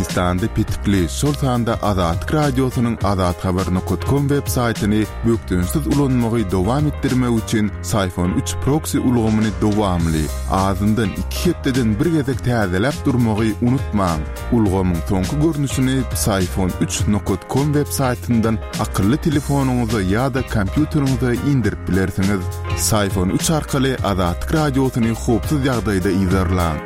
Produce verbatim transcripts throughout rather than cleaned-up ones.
Türkmenistan'da pitikli şol sanda Azatlyk Radiosynyň azat habar nokta com web saytyny bökdünsiz ulanmagy dowam etdirmek üçin Sayfon üç proxy ulgamyny dowamly azyndan iki hepdeden bir gezek täzeläp durmagy unutmaň. Ulgamyň soňky görnüşini sayfon üç nokta com web saytyndan akylly telefonuňyza ýa-da kompýuteriňize indirip bilersiňiz. Sayfon üç arkaly Azatlyk Radiosyny hopsuz ýagdaýda izlerläň.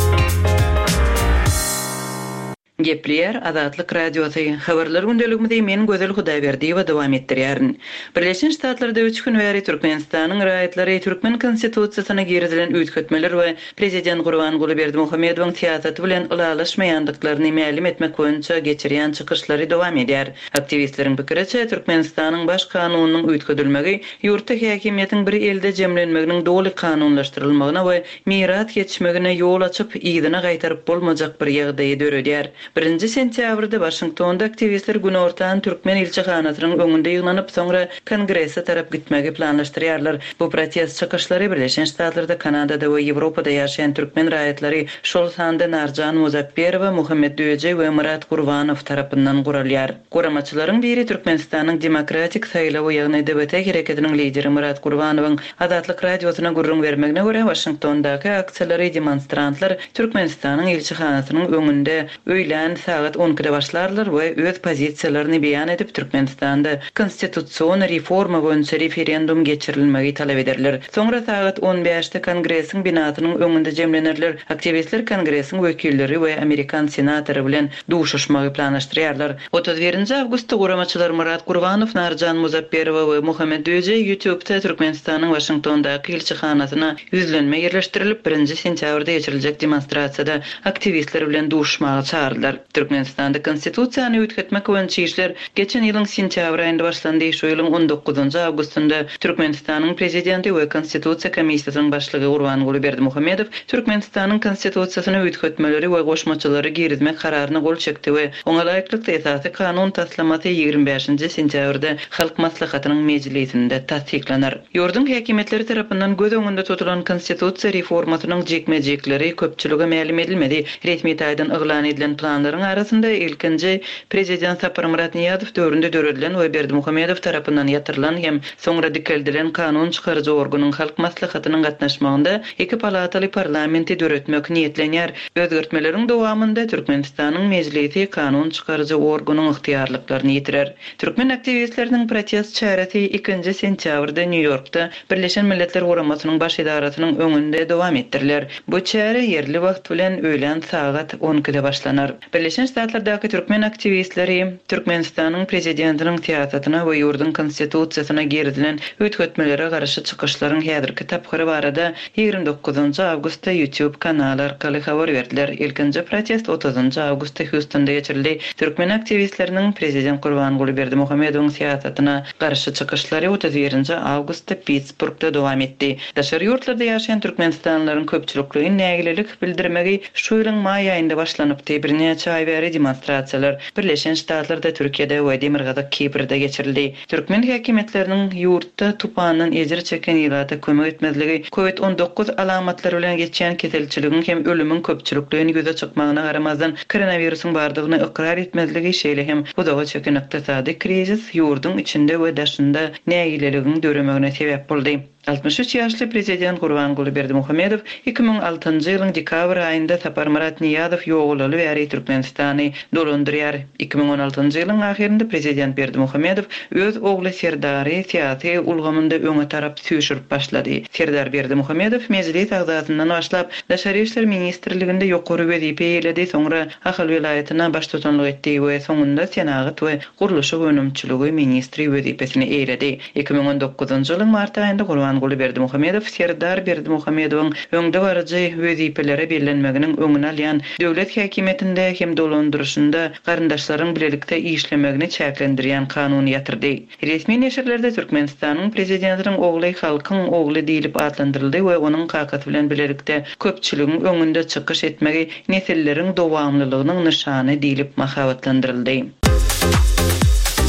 Gepler Azatlyk Radiosu habarlar gündeligimizde men gözel Hudaýberdi we dowam etdirýärin. Birleşen Ştatlarda üç gün bäri Türkmenistanyň raýatlary Türkmen konstitusiýasyna girilen üýtgetmeler we prezident Gurbanguly Berdimuhammedowyň siýasaty bilen ulalaşmaýandyklaryny ma'lum etmek boýunça geçirýän çykyşlary dowam edýär. Aktivistleriň pikiriçe Türkmenistanyň baş kanunynyň üýtgedilmegi ýurtda häkimiýetiň bir elde jemlenmeginiň doly kanunlaşdyrylmagyna we mirat geçmegine ýol açyp ýygyna gaýtaryp bolmajak bir ýagdaýy döredýär. birinji sentýabrda Washingtonda aktivistler güni ortadan Türkmen ilçehanatynyň öňünde ýygnanyp soňra kongresse tarap gitmegi planlaşdyrýarlar. Bu protest çykyşlary Birleşen Ştatlarda, Kanadada we Ýewropada ýaşaýan türkmen raýatlary şol sanda Narjan Muzafferowa, Muhammed Döje we Murat Gurbanow tarapyndan guralýar. Goramaçylaryň biri Türkmenistanyň demokratik saýlawy ýagny D B T hereketiniň lideri Murat Gurbanowyň Azatlyk Radiosyna gurrun bermegine görä Washingtondaky aksiýalary demonstrantlar Türkmenistanyň ilçehanatynyň öňünde öýlen saat on ikide başlarlar we öz pozisiýalaryny beýan edip Türkmenistanda konstitusiýon reforma boýunça referendum geçirilmegi talap ederler. Soňra saat on beşde kongressiň binasynyň öňünde jemlenerler. Aktivistler kongressiň wekilleri we Amerikan senatory bilen duşuşmagy planlaşdyrýarlar. otuz birinji awgustda goramaçylar Murat Gurbanow, Narjan Muzafferowa we Muhammed Döje YouTube'da Türkmenistanyň Washingtondaky ilçehanasyna yüzlenme ýerleşdirilip birinji sentýabrda geçiriljek demonstrasiýada aktivistler bilen duşuşmagy çağırdılar. Türkmenistanda konstitusiýany üýtgetmek boýunça işler geçen ýylyň sentýabr aýynda başlandy. Şu ýylyň on dokuzunji awgustunda Türkmenistanyň prezidenti we konstitusiýa komissiýasynyň başlygy Gurbanguly Berdimuhammedow Türkmenistanyň konstitusiýasyny üýtgetmeleri we goşmaçylary girizmek kararyny gol çekdi we oňa laýyklykda esasy kanun taslamaty ýygrimi beşinji sentýabrda Halk Maslahatynyň mejlisinde tasdiklener. Ýurdun häkimetleri tarapyndan göz öňünde tutulan konstitusiýa reformasynyň jekmejekleri köpçülüge ma'lum edilmedi. Resmi taýdan yglan edilen planlaryň arasynda ilkinji prezident Sapar Murat Niýazow döwründe döredilen we Berdimuhammedow tarapyndan ýatyrylan hem soňra dikeldilen kanun çykarjy organyň Halk Maslahatynyň gatnaşmagynda iki palataly parlamenti döretmek niýetlenýär. Özgertmeleriň dowamında Türkmenistanyň mejlisi kanun çykarjy organyň ygtyýarlyklaryny ýitirer. Türkmen aktivistleriniň protest çarasy ikinji sentýabrda New Yorkda Birleşen Milletler Guramasynyň baş idarasynyň öňünde dowam etdirler. Bu çara yerli wagt bilen öýlen saat on ikide başlanar. Birleşen Ştatlardaky türkmen aktivistleri Türkmenistanyň prezidentiniň siýasatyna we ýurdun konstitusiýasyna girilen üýtgetmelere garşy çykyşlaryň häzirki tapgyry barada ýygrimi dokuzunji awgustda YouTube kanaly arkaly habar berdiler. Ilkinji protest otuzunji awgustda Houstonda geçirildi. Türkmen aktivistleriniň prezident Gurbanguly Berdimuhammedowyň siýasatyna garşy çykyşlary otuz birinji awgustda Pittsburghda dowam etdi. Daşary ýurtlarda ýaşaýan türkmenistanlaryň köpçülikligiň nägilelik bildirmegi şu ýylyň maý aýynda başlanypdy. Bir neçe ay bäri demonstrasiýalar Birleşen Ştatlarda, Türkiýede we Demirgada, Kiprde geçirildi. Türkmen häkimetleriniň ýurtda tupanyň ejir çeken ýylata kömek etmezligi, covid on dokuz alamatlary bilen geçýän keselçiligiň hem ölümüň köpçülikligini göze çykmagyna garamazdan koronawirusyň bardygyny ikrar etmezligi şeýle hem budaga çeken ykdysady krizis ýurdun içinde we daşynda nägileligiň döremegine sebäp boldy. altmış üç ýaşly prezident Gurbanguly Berdimuhammedow iki ming altynjy ýylyň dekabr aýynda Sapar Murat Niýazow ýoğulaly bäri Türkmenistany dolandyrýar. iki ming on altynjy ýylyň ahirinde prezident Berdimuhammedow öz ogly Serdary siýasy ulgamynda öňe tarap süýşürip başlady. Serdar Berdimuhammedow mejlis agzasyndan başlap Daşary işler ministrliginde ýokary wezipe ýeledi, soňra Ahal vilayatyna baş tutanlyk etdi we soňunda senagat we guruluşy önümçiligi ministri wezipesini eýledi. iki ming on dokuzunjy ýylyň mart aýynda Gurbanguly Berdimuhammedow Serdar Berdimuhammedowyň öňde barjy wezipelere bellenmeginiň öňüne alýan döwlet häkimetinde hem dolandyrışynda garyndaşlaryň bilelikde işlemegini çäklendirýän kanuny ýatyrdy. Resmi neşirlerde Türkmenistanyň prezidentiniň ogly halkyň ogly diýilip adlandyryldy we onuň kakasy bilen bilelikde köpçüligiň öňünde çykyş etmegi nesilleriň dowamlylygynyň nyşany diýilip mahabatlandyryldy.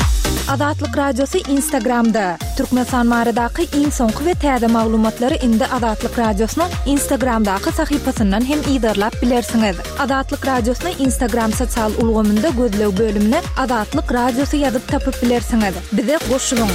Azatlyk Radiosu Instagramda. Türkmenistan maradaky iň soňky we täze maglumatlary indi Azatlyk Radiosynyň Instagramdaky sahypasyndan hem ýerlap bilersiňiz. Azatlyk Radiosynyň Instagram sosial ulgamynda gözlew bölümine Azatlyk Radiosu ýazyp tapyp bilersiňiz. Bize goşulyň.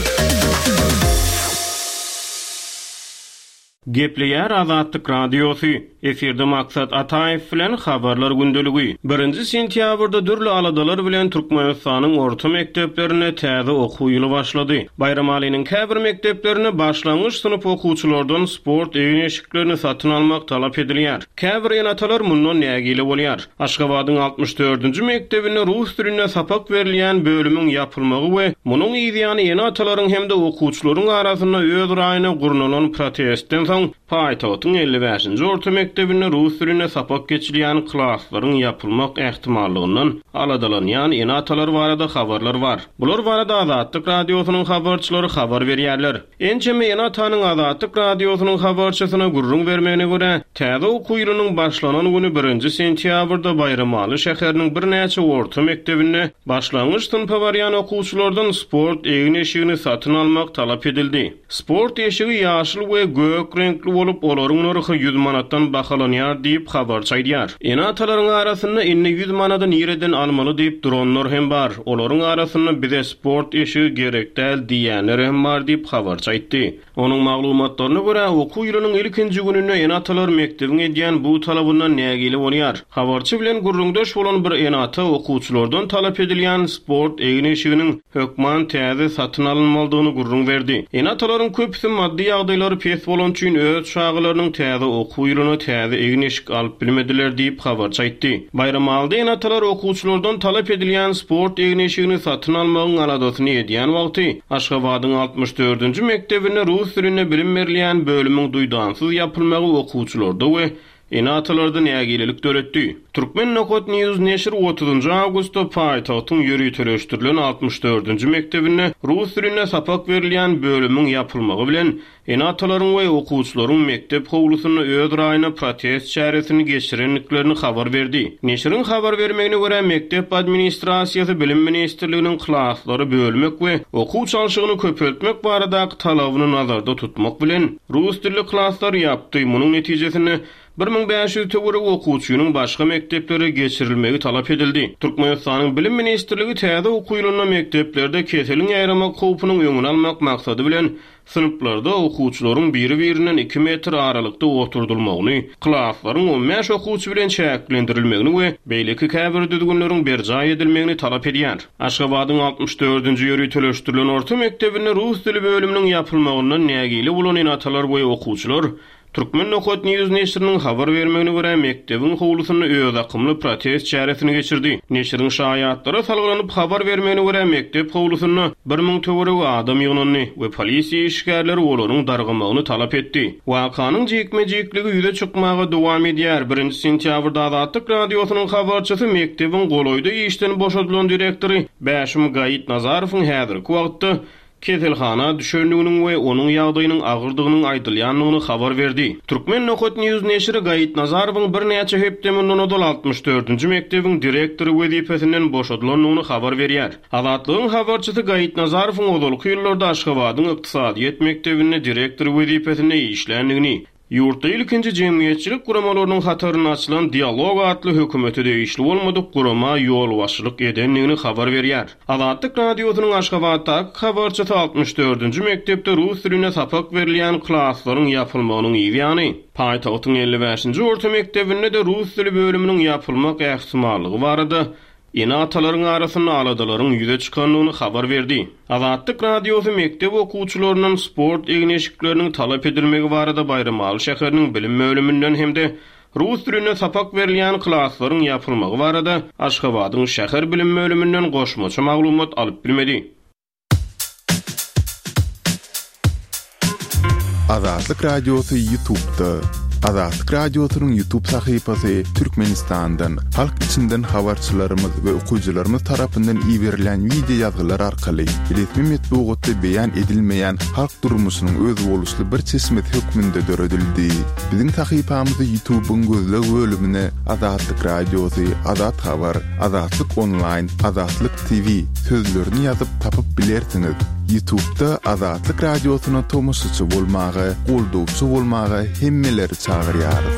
Gepleýär Azatlyk Radiosu. Efirde Maksat Ataýew bilen habarlar gündöligi. birinji sentýabrda dürli aladalar bilen Türkmenistanyň orta mekdeplerine täze okuw ýyly başlady. Bayram alynyň käbir mekteplerine başlangyç synyp okuwçylardan sport eýneşiklerini satyn almak talap edilýär. Käbir enatalar mundan nägili bolýar. Aşgabatyň altymyş dördünji mektebine rus diline sapak berilýän bölümiň ýapylmagy we munyň ýa-ni enatalaryň hemde okuwçylaryň arasynda öz raýyna gurulan protestden soň paýtagtyň elli beşinji orta mektebine rus diline sapak geçilýän klaslaryň ýapylmak ähtimallygyndan aladalanýan enatalar barada habarlar bar. Bular barada Azatlyk Radiosynyň habarçylary habar berýärler. Ençeme enatanyň Azatlyk Radiosynyň habarçysyna gurrun bermegine görä, täze okuw ýylynyň başlanan güni birinji sentýabrda Bayramaly şäheriniň bir näçe orta mektebine başlangyç sınıfa barýan okuwçylardan sport eýneşigini satyn almak talap edildi. Sport eşigi ýaşyl we gök renkli bolup olaryň narhy yüz manatdan bahalanýar diýip habar çaýdýar. Enatalaryň arasynda inni yüz manatdan ýerden almaly diýip duranlar hem bar. Olaryň arasynda bize sport eşigi gerek däl diýenler hem bar diýip habar çaýtdy. Onuň maglumatlaryna görä okuw ýylynyň ilkinji gününe enatalar mektebine edýän bu talabyndan nägili bolýar. Habarçy bilen gurrundaş bolan bir enata okuwçylardan talap edilýän sport eýneşiginiň hökman täze satyn alınmalydygyny gurrun berdi. Enatalaryň köpüsi maddi ýagdaýlary pes bolan üçin öz şagalarynyň täze okuw ýylyny täze eýneşik alyp bilmediler diýip habar çaýtdy. Bayramalda enatalar okuwçylardan talap edilýän sport eýneşigini satyn almagyň aladasyny edýän wagty Aşgabatyň altymyş dördünji mektebine rus diline bilim berilýän bölümiň duýdansyz ýapylmagy okuwçylarda we enatalarda nägililik döretdi. Türkmen Nokot News neşri otuzunji awgustda paýtagtyň ýürütüleşdirilen altymyş dördünji mektebine rus diline sapak berilýän bölümiň ýapylmagy bilen enatalaryň we okuwçylaryň mektep howlusyna öz raýyna protest çäresini geçirenliklerini habar berdi. Neşriň habar bermegine görä mektep administrasiýasy bilim ministrliginiň klaslary bölmek we okuw çalşygyny köpeltmek baradaky talabyny nazarda tutmak bilen rus dilli klaslar ýapdy. Munyň netijesini bir ming beş ýüz töwere okuwçynyň başga mekteplere geçirilmegi talap edildi. Türkmenistanyň bilim ministrligi täze okuw ýylyna mekteplerde keseliň aýramak howpunyň öňüni almak maksady bilen sınıflarda okuwçylaryň biri-birinden iki metr aralykda oturdulmagyny, klaslaryň on beş okuwçy bilen çäklendirilmegini we beýleki käbir düzgünleriň berjaý edilmegini talap edýär. Aşgabatyň altymyş dördünji ýürütüleşdirilen orta mektebine rus dili bölüminiň ýapylmagyndan nägili bolan enatalar we okuwçylar Türkmen Nokot News neşriniň habar bermegine görä mektebiň howlusyna öz akymly protest çäresini geçirdi. Neşriň şaýatlary salgylanyp habar bermegine görä mektep howlusyna bir ming töwereg adam ýygnanyny we polisiýa işgärleri olaryň dargamagyny talap etdi. Wakanyň jekme-jekligi ýüze çykmagy dowam edýär. birinji sentýabrda Azatlyk Radiosynyň habarçysy mektebiň goloýda işden boşadylan direktori Bäşim Gaýit Nazarowyň häzirki wagtda keselhana düşenliginiň we onuň ýagdaýynyň agyrdygynyň aýdylýanlygyny habar berdi. Türkmen Nokot News neşri Gaýit Nazarowyň bir näçe hepdemin onodal altymyş dördünji mektebiň direktory wezipesinden boşadylanlygyny habar berýär. Azatlygyň habarçysy Gaýit Nazarowyň odalky ýyllarda Aşgabatyň ykdysadyýet mektebinde direktory wezipesinde işlendigini, Ýurtda ilkinji jemgyýetçilik guramalarynyň hataryna açylan dialog atly hökümeti değişli bolmadyk gurama ýol başlyk edenligini habar berýär. Azatlyk Radiosynyň Aşgabatdaky habarçysy altymyş dördünji mektepde rus diline sapak berilýän klaslaryň ýapylmagynyň ýa-ni paýtagtyň elli beşinji orta mektebinde de rus dili bölüminiň ýapylmak ähtimallygy barada enatalaryň arasynda aladalaryň ýüze çykanlygyny habar berdi. Azatlyk Radiosy mektep okuwçylarynyň sport eýneşikleriniň talap edilmegi barada Bayramaly şäheriniň bilim bölüminden hemde rus diline sapak berilýän klaslaryň ýapylmagy barada Aşgabatyň şäher bilim bölüminden goşmaçy maglumat alyp bilmedi. Azatlyk Radiosu YouTube'da Azatlyk Radiosynyň YouTube sahypasy Türkmenistandan, halk içinden habarçylarymyz we okuyjylarymyz tarapyndan iýerilen video ýazgylar arkaly resmi metbuatda beýan edilmeýän halk durmuşynyň öz boluşly bir çeşmet hökmünde döredildi. Biziň sahypamyzy YouTube'un gözleg bölümine Azatlyk Radiosy, Azat Habar, Azatlyk Online, Azatlyk T V sözlerini ýazyp tapyp bilersiňiz. YouTube'da Azatlyk Radiosyna tomoşaçy bolmagy, goldowçy bolmagy hemmeleri çağırýarys.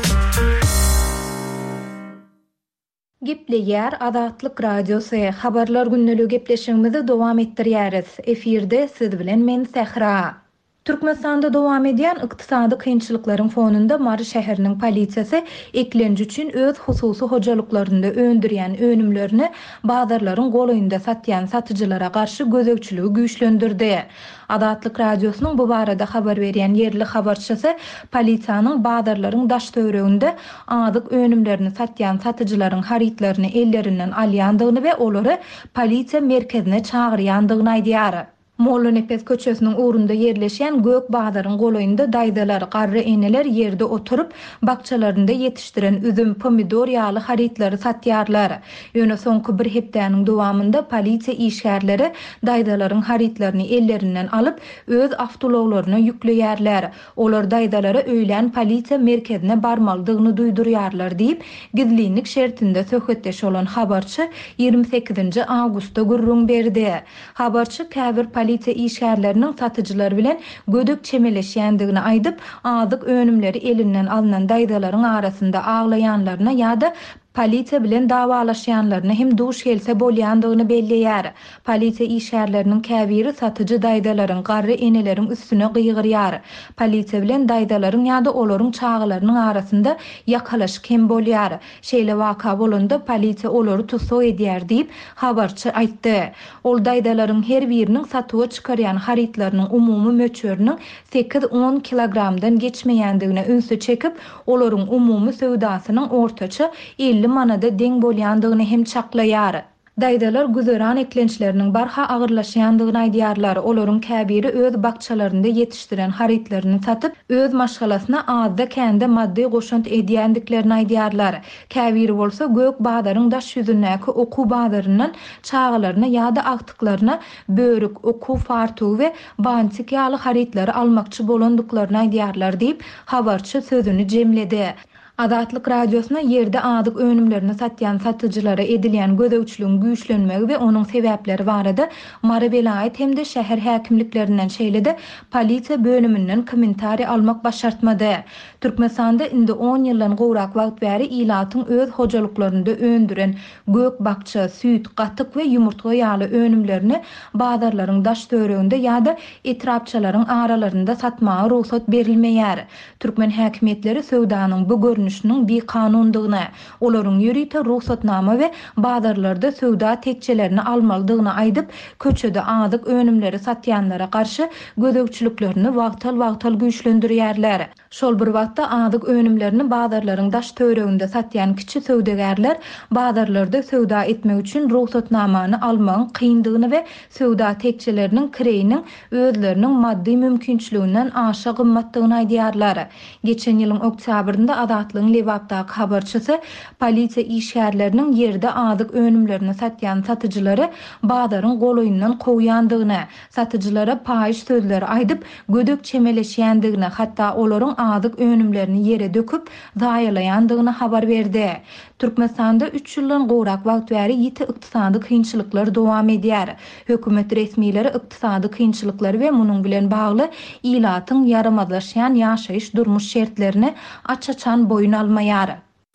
Gepleýär Azatlyk Radiosy habarlar günneligi gepleşigimizi dowam etdirýäris. Efirde siz bilen men Sehra. Türkmenistanda dowam edýän ykdysady kynçylyklaryň fonunda Mary şäheriniň polisiýasy eklenji üçin öz hususy hojalyklarynda öndürýän önümlerini bazarlaryň golaýynda satýan satyjylara garşy gözegçiligi güýçlendirdi. Azatlyk Radiosynyň bu barada habar berýän yerli habarçysy polisiýanyň bazarlaryň daş töwereginde adyk önümlerini satýan satyjylaryň haritlaryny ellerinden alýandygyny we olary polisiýa merkezine çağırýandygyny aýdýar. Mollonepes köçesiniň uğrunda yerleşen gök bağdaryň golaýynda daýdalar, garry eneler yerde oturup bakçalarynda yetişdiren üzüm, pomidor ýaly haritlary satýarlar. Ýöne soňky bir hepdäniň dowamında polisiýa işgärleri daýdalaryň haritlaryny ellerinden alyp öz awtologlaryna ýükleýärler. Olar daýdalara öýlen polisiýa merkezine barmaldygyny duýdurýarlar diýip gizlilik şertinde söhbetdeş bolan habarçy ýygrimi sekizinji awgustda gurrun berdi. Habarçy käbir polisiýa işgärleriniň satyjylar bilen gödük çemeleşýändigini aýdyp, adyk önümleri elinden alynan daýdalaryň arasynda aglaýanlaryna ýa-da polisiýa bilen dawalaşýanlaryna hem duş gelse bolýandygyny belleýär. Polisiýa işgärleriniň käbiri satyjy daýdalaryň garry eneleriň üstüne gyýgyrýar. Polisiýa bilen daýdalaryň ýa-da olaryň çağılarynyň arasynda ýakalaşyk hem bolýar. Şeýle waka bolanda polisiýa olary tutsak edýär diýip habarçy aýtdy. Ol daýdalaryň her biriniň satyga çykarýan haritlarynyň umumy möçöriniň sekiz on kilogramdan geçmeýändigine ünsü çekip, olaryň umumy söwdasynyň ortaça elli manada deň bolýandygyny hem çaklaýar. Daýdalar güzeran eklençleriniň barha agyrlaşýandygyny aýdýarlar. Olaryň käbiri öz bakçalarynda yetişdiren haritlaryny satyp, öz maşgalasyna azda kende maddi goşunt edýändiklerini aýdýarlar. Käbiri bolsa gök bağdaryň daş ýüzündäki oku bağdaryndan çağılaryna ýa-da agtyklaryna börük, oku fartugy we bantik ýaly haritlary almakçy bolandyklaryny aýdýarlar diýip habarçy sözüni jemledi. Azatlyk Radiosyna yerde adyk önümlerini satýan satyjylara edilýän gözegçiligiň güýçlenmegi we onuň sebäpleri barada Mary vilayet hem de şäher häkimliklerinden şeýlede polisiýa bölümünden kommentari almak başartmady. Türkmenistanda indi on ýyldan gowrak wagt bäri ilatyň öz hojalyklarynda öndüren gök bakça, süýt, gatyk we ýumurtga ýaly önümlerini bazarlaryň daş töwereginde ýa-da etrapçylaryň aralarynda satmagy ruhsat berilmeýär. Türkmen häkimetleri söwdanyň bu görnüşiniň bir kanundygyny, olaryň ýürite ruhsatnama we bazarlarda söwda tekçelerini almalydygyny aýdyp, köçede adyk önümleri satýanlara garşy gözegçiliklerini wagtal-wagtal güýçlendirýärler. Şol bir wagtda adyk önümlerini bazarlaryň daş töwereginde satýan kiçi söwdagärler bazarlarda söwda etmek üçin ruhsatnamany almagyň kyndygyny we söwda tekçeleriniň kireýiniň özleriniň maddi mümkinçiliginden aşa gymmatdygyny aýdýarlar. Geçen ýylyň oktýabrynda Azatlygyň Lewapdaky habarçysy polisiýa işgärleriniň yerde adyk önümlerini satýan satyjylary bazarın golaýyndan goýandygyny, satyjylara paýyş sözleri aýdyp gödük çemeleşýändigini, hatda olaryň adyk önümlerini yere döküp zaýalaýandygyny habar berdi. Türkmenistanda üç ýyldan gowrak wagt bäri ýiti ykdysady kynçylyklar dowam edýär. Hökümet resmiýetleri ykdysady kynçylyklar we munyň bilen bagly ilatyň yaramazlaşýan ýaşaýyş durmuş şertlerini açaçan boyun almaýar.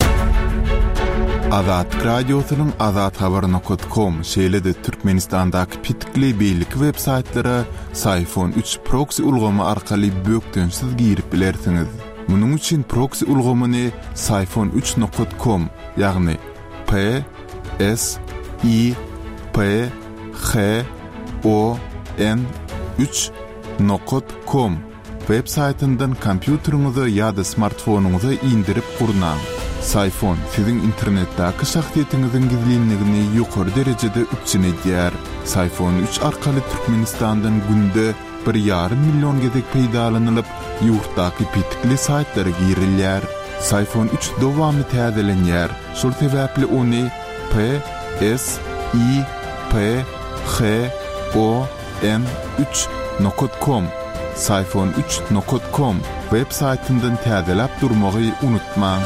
Azat Radiosynyň azat habar nokta com şeýle-de Türkmenistandaky pitkili beýlik web saytlary Sayfon üç proxy ulgamy arkaly bökdönsiz girip bilersiňiz. Munyň üçin proxy ulgamyny sayfon üç nokta com ýagny P S I P H O N üç nokta com web saytyndan kompýuteriňize ýa-da smartfonuňyza indirip gurnaň. Sayfon siziň internetdäki şahsiýetiňiziň gizlinligini ýokary derejede üçin edýär. Sayfon üç arkaly Türkmenistandan günde bir ýarym million gezek peýdalanylyp, ýurtdaky pitkili saytlara girilýär. Sayfon üç dowamly täzelenýär. Şol sebäpli ony P S I P H O M üç nokta com sayfon üç nokta com web saytyndan täzelep durmagy unutmaň.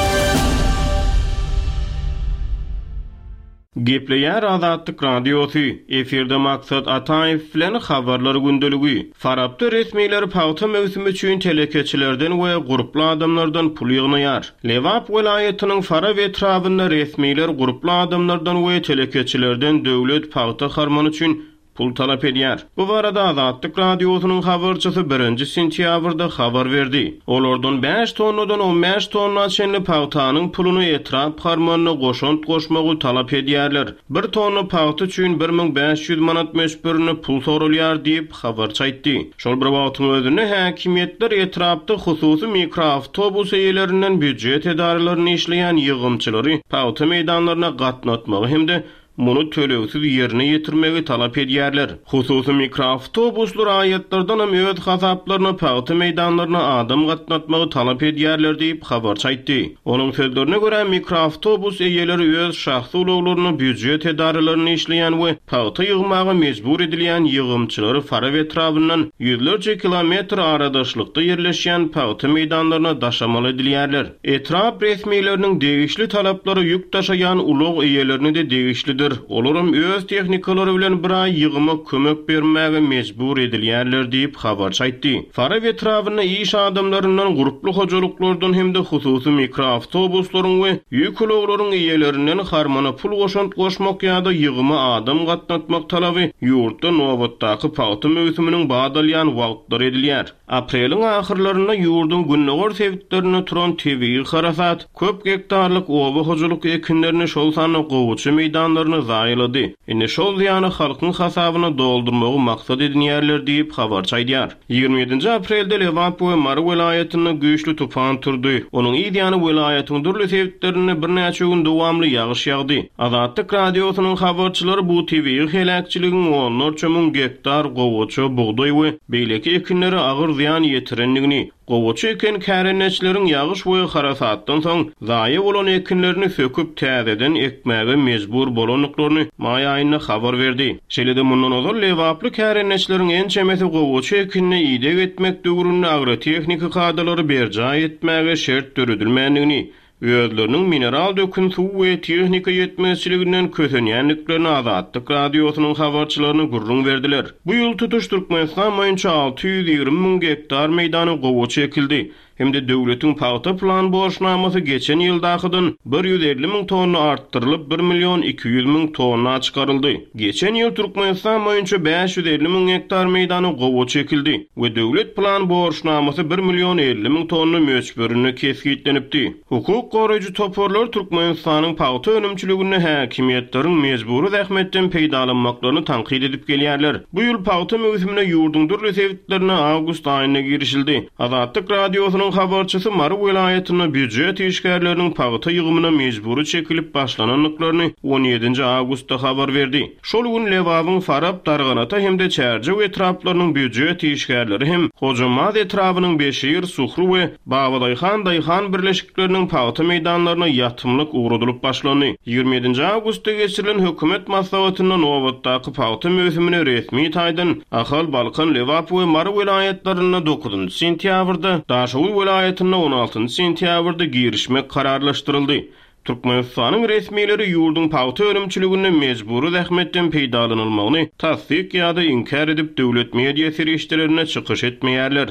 Gepleýär Azatlyk Radiosu. Eferde maksat Ataýew bilen habarlar gündeligi. Farapda resmiler pawta mewsimi üçin telekeçilerden we gruply adamlardan pul ýygnaýar. Lewap welaýatynyň Fara we etrafynda resmiler gruply adamlardan we telekeçilerden döwlet pawta harmany üçin pul talap edýär. Bu barada Azatlyk Radiosynyň habarçysy birinji sentýabrda habar berdi. Olardan beş tonnadan on beş tonna çenli pawtanyň puluny etrap harmanyna goşant goşmagy talap edýärler. Bir tonna pawta üçin bir ming beş ýüz manat meşberini pul sorulýar diýip habarçy aýtdy. Şol bir wagtyň özünde häkimetler etrapda hususy mikroawtobus eýelerinden büdjet edaralaryny işleýän ýygymçylary pawta meýdanlaryna gatnatmagy hemde muny tölewsiz ýerine ýetirmegi talap edýärler. Hususy mikroawtobuslar aýatlardan hem öz hasaplaryna pawta meýdanlaryna adam gatnatmagy talap edýärler diýip habarçy aýtdy. Onuň sözlerine görä mikroawtobus eýeleri öz şahsy ulaglaryny büdjet edaralaryny işleýän we pawta ýygmagy mejbur edilýän ýygymçylary Fara we etrafyndan ýüzlerce kilometr aradaşlykda ýerleşýän pawta meýdanlaryna daşamaly edilýärler. Etrap resmiýetleriniň degişli talaplary ýük taşaýan ulag eýelerini de degişli Olaram öz tehnikalary bilen bir ay ýygyma kömek bermäge mejbur edilýärler diýip habarçy aýtdy. Fara we etrafynda iş adamlaryndan gruply hojalyklardan hemde hususy mikroawtobuslaryň we ýük ulaglaryň eýelerinden harmana pul goşant goşmak ýa-da ýygyma adam gatnatmak talaby ýurtda nowatdaky pawta mewsüminiň badalýan wagtlary edilýär. Apreliň ahyrlarynda ýurdun günnägör sebitlerini turan tebii harasat köp hektarlyk oba hojalyk ekinlerini şol sany gowuçy meýdanlaryny zaýylady. Ine şol ýany halkyň hasabyna doldurmagy maksat edilýärler diýip habarçy aýdýar. ýygrimi ýedinji aprelde Lewap we Mara welaýatyna güýçli tufan turdy. Onuň ýa-da welaýatyň durly sebitlerini bir näçe gün dowamly ýagyş ýagdy. Azatlyk Radiosynyň habarçylary bu tebii helakçylygyň onlarça müň hektar gowuçy, buğday we beýleki ekinleri agyr ziýan ýetirenligini, gowuçy eken kärenneçleriň ýagyş we harasatdan soň zaýy bolan ekinlerini söküp täzeden ekmäge mejbur bolanlyklaryny maý aýyna habar berdi. Şeýle-de mundan ozal Lewaply kärenneçleriň en çemeti gowuçy ekinini ýydyk etmek döwründe agrotehnika kadrlary berja etmäge şert döredilmänligini, özleriniň mineral dökün suw we tehnika ýetmezçiliginden kösenýänliklerini Azatlyk Radiosynyň habarçylaryna gurrun berdiler. Bu ýyl tutuş Türkmenistan boýunça alty ýüz ýygrimi müň hektar meýdany gowuçy ekildi. Hem de döwletiň pawta plan borçnamasy geçen ýyldakydan bir ýüz elli müň tonna artdyrylyp bir million iki ýüz müň tonna çykaryldy. Geçen ýyl Türkmenistan boýunça beş ýüz elli müň hektar meýdany gowuçy ekildi we döwlet plan borçnamasy bir million elli müň tonna möçberini kesgitlenipdi. Hukuk goraýjy toporlar Türkmenistanyň pawta önümçiligini häkimetleriň mejburi zähmetden peýdalanmaklaryny tanqid edip gelýärler. Bu ýyl pawta mewsimine ýurdun durly sebitlerine awgust aýyna girişildi. Azatlyk Radiosynyň habarçysy Mara welaýatyna büdjet işgärleriniň pawta ýygymyna mejburi çekilip başlananlyklaryny on ýedinji awgustda habar berdi. Şol gün Lewapyň Farap, Darganata hemde Çärje we etraplarynyň büdjet işgärleri hem Hojamaz etrafynyň Beşir, Suhru we Babadyhan Daýhan birleşikleriniň pawta meýdanlaryna ýatymlyk uğradylyp başlandy. ýygrimi ýedinji awgustda geçirilen hökümet maslahatyna nowatdaky pawta mewsümini resmi taýdan Ahal, Balkan, Lewap we Mara welaýatlaryna dokuzunji sentýabrda Daşowy welaýatyna on altynji sentýabrda girişmek kararlaşdyryldy. Türkmenistanyň resmiýetleri ýurdun pawta önümçiligine mejburi zähmetden peýdalanylmagyny tasdik ýa-da inkar edip döwlet media serişlerine çykyş etmeýärler.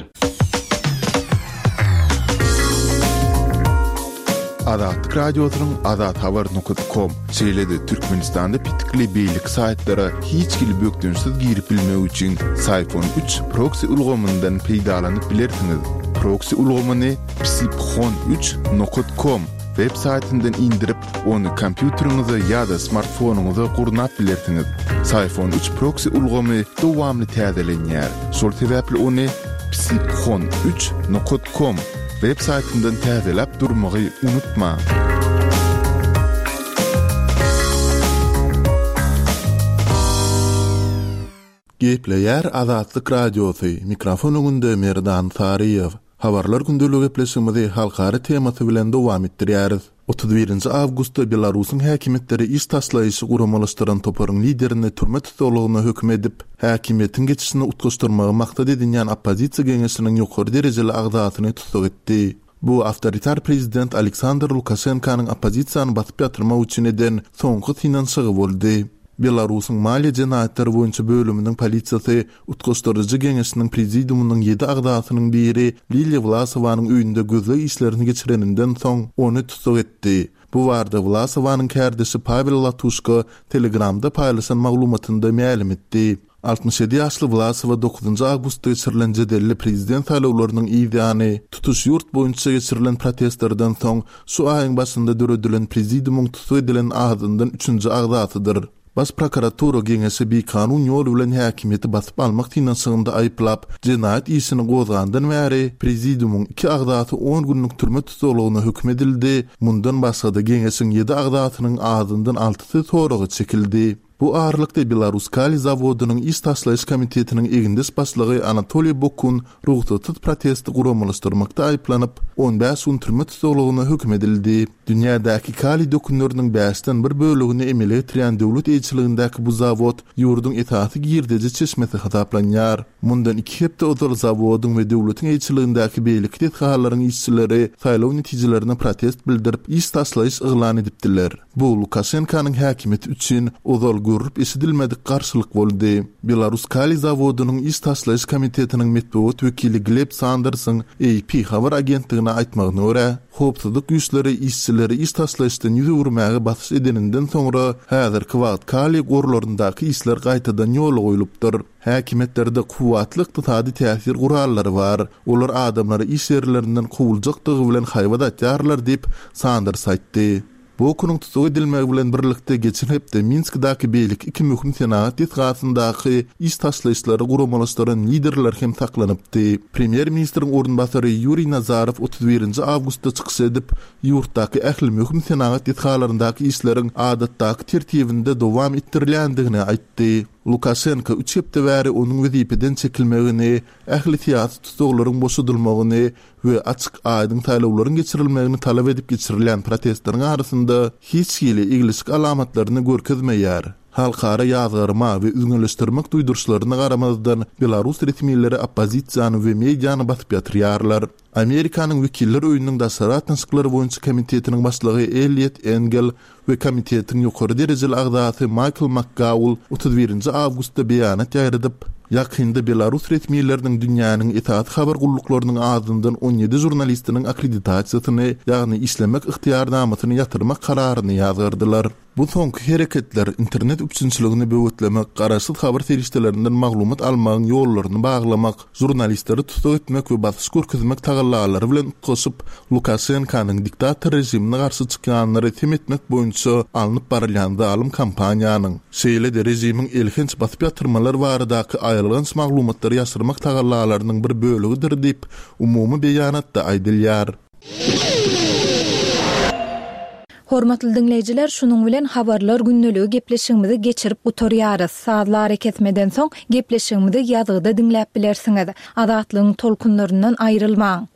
Azatlyk Radiosynyň azat habar nokta com şeýle-de Türkmenistanda pitikli beýlik saýtlara hiç kili bökdünsiz girip bilmek üçin Sayfon üç proxy ulgamyndan peýdalanyp bilersiňiz. Proxy ulgamyny psipxon üç nokta com web saytyndan indirip onu kompýuteriňize ýa-da smartfonuňyza gurnap bilersiňiz. Sayfon üç proxy ulgamy dowamly täzelenýär. Şol sebäpli onu psipxon üç nokta com web saytyndan täzelep durmagy unutma. Gepleýär Azatlyk Radiosu. Mikrofon öňünde Merdan Sariýew. Habarlar gündölügi gepleşigimizi halkara temasy bilen dowam etdirýäris. otuz birinji awgustda Belarusyň häkimetleri iş taslaýyşy guramalaşdyran toparyň liderini türme tutulugyna hökm edip, häkimiýetiň geçişini utgaşdyrmagy maksat edilýän oppozisiýa geňeşiniň ýokary derejeli agdatyny tutsak etdi. Bu awtoritar prezident Aleksandr Lukashenkanyň oppozisiýany basyp ýatyrmak üçin eden soňky finansiýy boldy. Belarusyň maliýe jenaýatlary boýunça bölüminiň polisiýasy utgaşdyrjy geňeşiniň prezidiumynyň ýedi agdatynyň biri Liliya Vlasowanyň öýünde gözle işlerini geçireninden soň ony tutsak etdi. Bu warda Vlasowanyň kärdisi Pavel Latushko Telegramda paýlaşan maglumatynda ma'lum etdi. altmış yedi ýaşly Vlasowa dokuzunji awgustda geçirilen jedelli prezident saýlawlarynyň ýygyny tutuş ýurt boýunça geçirilen protestlerden soň şu aýyň başynda döredilen prezidiumyň tutsak edilen agdyndan üçünji agdatydyr. Bas prokuratura geňesi bir kanun ýolu bilen häkimiýeti basyp almak tinasynda aýplap, jenaýat işini gozgandan bäri prezidiumyň iki agdaty on günlük türme tutulugyna hökm edildi. Mundan başga da geňesiň ýedi agdatynyň agdyndan altysy toragy çekildi. Bu ağırlıkta Belarus Kali Zavodunyň iş taşlaýyş komitetiniň egindis başlygy Anatoliy Bokun ruhsatsız protesti guramalaşdyrmakda aýplanyp on beş gün türme tutulugyna hökm edildi. Dünýädäki Kali dokunlarynyň beşden bir bölegini emele etiren döwlet elçiligindäki bu zawod ýurdun etaty girdeji çeşmesi hasaplanýar. Mundan iki hepde ozal zawodyň we döwletiň elçiligindäki beýlik tetgalaryň işçileri saýlaw netijelerini protest bildirip iş taşlaýyş yglan edipdiler. Bu Lukashenkanyň häkimiýeti üçin ozal görüp eşidilmedik karşılık boldy. Belarus Kali Zavodunyň iş taşlaýyş komitetiniň metbuat wekili Gleb Sanders'ın A P habar agentligine aýtmagyna görä, howpsuzlyk güýçleri işçileri iş taşlaýyşdan ýüze urmagy basyş edeninden soňra häzirki wagt Kali gorlaryndaky işler gaýtadan ýola goýulypdyr. Häkimetlerde kuwatly ykdysady täsir gurallary bar. Olar adamlary iş ýerlerinden kowuljakdygy bilen haýwadatýarlar diýip Sanders aýtdy. Bu okunyň tutsak edilmegi bilen birlikde geçen hepde Minskdäki beýlik iki möhüm senaat ýetgasyndaky iş taşlaýyşlary guramalaşdyran liderler hem saklanypdy. Premier ministriň ornbasary Yuriy Nazarow otuz birinji awgustda çykyş edip, ýurtdaky ähli möhüm senaat ýetgalaryndaky işleriň adatdaky tertibinde dowam etdirilýändigini aýtdy. Lukashenko üç hepde bäri onuň wezipeden çekilmegini, ähli tiýatry tutsaklaryň boşadylmagyny we açyk aýdyň taýlawlaryň geçirilmegini talap edip geçirilen protestleriň arasynda hiç hili iglisik alamatlaryny görkezmeýär. Halkara ýazgarma we üzgünleşdirmek duýdurşlaryna garamazdan Belarus resmiýetleri oppozisiýany we mediýany basyp ýatyrýarlar. Amerikanyň wekiller öýüniniň daşarat tanşyklary boýunça komitetiniň başlygy Elliot Engel we komitetiň ýokary derejeli agdaty Michael McGowl otuz birinji awgustda beýanat ýaýradyp, ýakynda Belarus resmiýetleriniň dünýäniň etat habar gulluklarının ağzından on yedi jurnalistiniň akkreditasiýasyny, ýagny işlemek ıhtiýarnamasyny ýatyrmak kararyny ýazgardylar. Bu soňky hereketler internet üçinçiligini böwetlemek, garaşsyz habar serişdelerinden maglumat almagyň ýollaryny baglamak, jurnalistleri tutsak etmek we basyş görkezmek tagallalary bilen goşup Lukashenkanyň diktator rejimine garşy çykanlary tem etmek boýunça alınıp barylýan zalim kampaniýanyň şeýle de rejimiň elhinç basyp ýatyrmalar baradaky aýrylgans maglumatlary ýaşyrmak tagallalarynyň bir bölegidir diýip umumy beýanatda aýdylýar. Hormatly dinleyijiler, şunuň bilen habarlar günneligi gepleşigimizi geçirip gutarýarys. Saatlar ketmeden soň gepleşigimizi ýazgyda dinläp bilersiňiz. Azatlygyň tolkunlaryndan aýrylmaň.